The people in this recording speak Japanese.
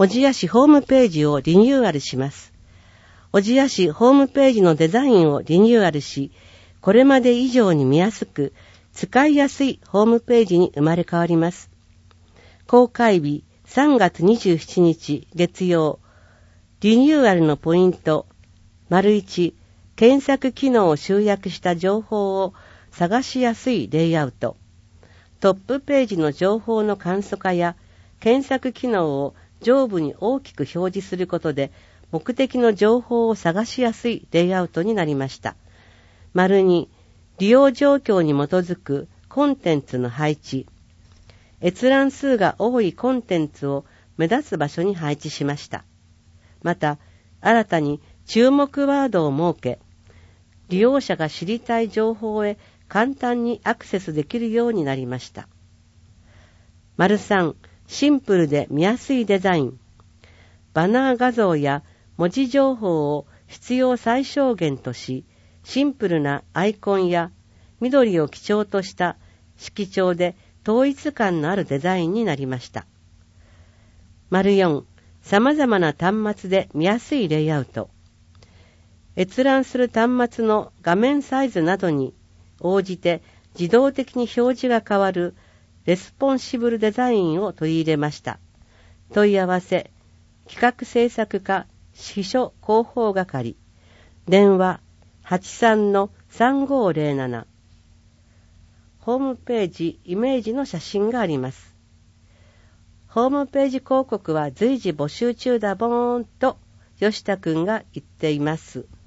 小千谷市ホームページをリニューアルします。小千谷市ホームページのデザインをリニューアルし、これまで以上に見やすく、使いやすいホームページに生まれ変わります。公開日3月27日月曜、リニューアルのポイント、1、検索機能を集約した情報を探しやすいレイアウト。トップページの情報の簡素化や検索機能を上部に大きく表示することで目的の情報を探しやすいレイアウトになりました。2、利用状況に基づくコンテンツの配置。閲覧数が多いコンテンツを目立つ場所に配置しました。また、新たに注目ワードを設け、利用者が知りたい情報へ簡単にアクセスできるようになりました。3、シンプルで見やすいデザイン。バナー画像や文字情報を必要最小限とし、シンプルなアイコンや緑を基調とした色調で統一感のあるデザインになりました。4、様々な端末で見やすいレイアウト。閲覧する端末の画面サイズなどに応じて自動的に表示が変わるレスポンシブルデザインを取り入れました。問い合わせ、企画制作課秘書広報係、電話 83-3507。ホームページイメージの写真があります。ホームページ広告は随時募集中だぼーんと吉田くんが言っています。